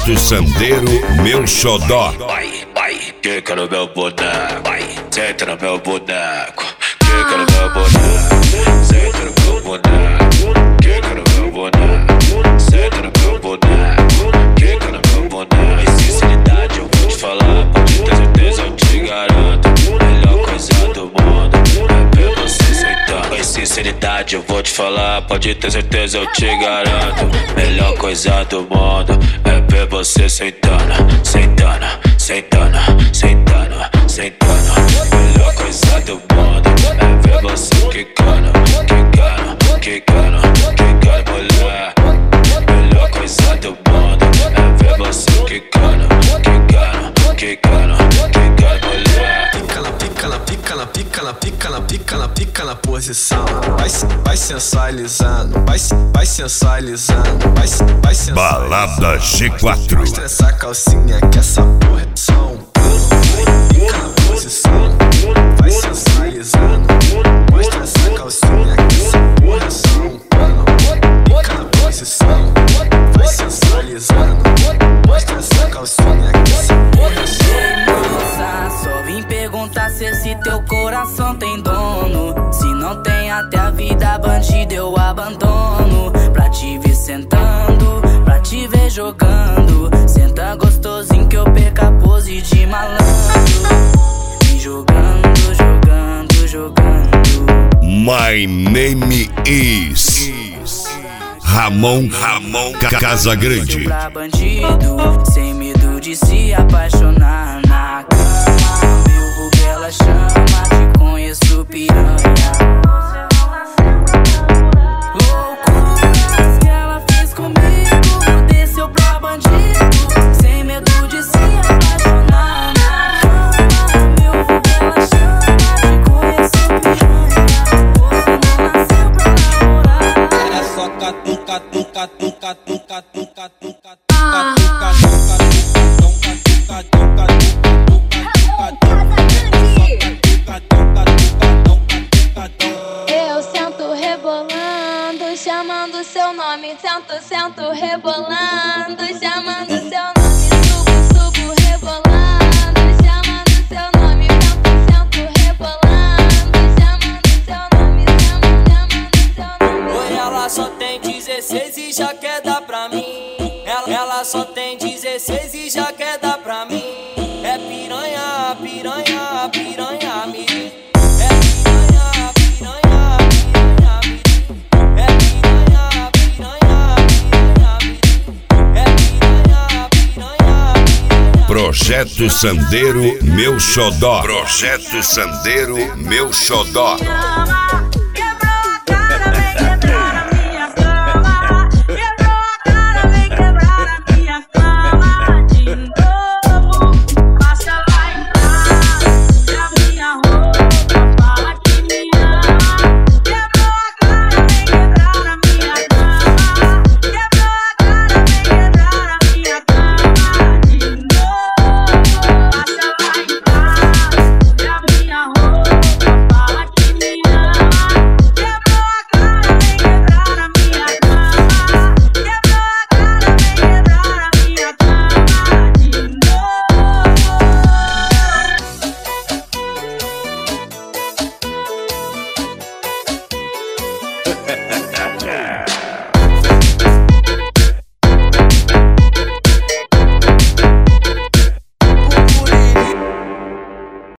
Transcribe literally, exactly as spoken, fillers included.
Projeto Sandeiro, meu xodó. Vai, vai, quica no meu boneco. Vai, senta no meu boneco. Quica no meu boneco. Senta no meu boneco. Quica no meu boneco. Senta no meu boneco. Quica no meu boneco. E sinceridade eu vou te falar, pode ter certeza, eu te garanto. Melhor coisa do mundo é ver você sentando. E sinceridade eu vou te falar, pode ter certeza, eu te garanto. Melhor coisa do mundo é ver você sentando, sentando, sentando, sentando, sentando. Melhor coisa do mundo é ver você quicando, quicando, quicando, quicando, mulher. Melhor coisa do mundo é ver você quicando, quicando, quicando, quicando, mulher. Pica na pica na pica na pica na pica na pica na pica na posição. Vai, vai sensualizando, vai, vai sensualizando, vai, vai sensualizando. Balada G quatro. Mostra essa calcinha que essa porra é só um pulo. Fica na posição, vai sensualizando. Mostra essa calcinha que essa porra é só um pano. Fica na posição, vai sensualizando. Mostra essa calcinha que essa porra é só um pano. Só vim perguntar se esse teu coração tem dono. Se não tem, até a vida bandida eu abandono. Pra te ver sentando, pra te ver jogando. Senta gostosinho que eu perca a pose de malandro. Me jogando, jogando, jogando. My name is Ramon Ramon Casagrande. Pra bandido, sem medo de se apaixonar na cama. Meu vulgo ela chama, te conheço piranha. Loucuras que ela fez comigo, desceu pra bandido, sem medo de se apaixonar na cama. Meu vulgo ela chama, te conheço piranha. Você não nasceu pra namorar. Era só catuca, tuca, tuca, tuca, tuca, tuca, tuca, tuca, tuca, tuca, tuca, Eu sento rebolando, chamando seu nome. Sento, sento rebolando, chamando seu nome. Subo, subo rebolando, chamando seu nome. Sento, sento rebolando, chamando seu nome. Chama, chamando seu nome. Oi, ela só tem dezesseis e já quer dar pra mim. Ela, ela só tem dezesseis e já quer dar pra mim. É piranha, piranha, piranha, mirim. É piranha, piranha, piranha, mirim. É piranha, piranha, piranha, mirim. É piranha, piranha, piranha. Projeto Sandeiro, meu xodó. Projeto Sandeiro, meu xodó.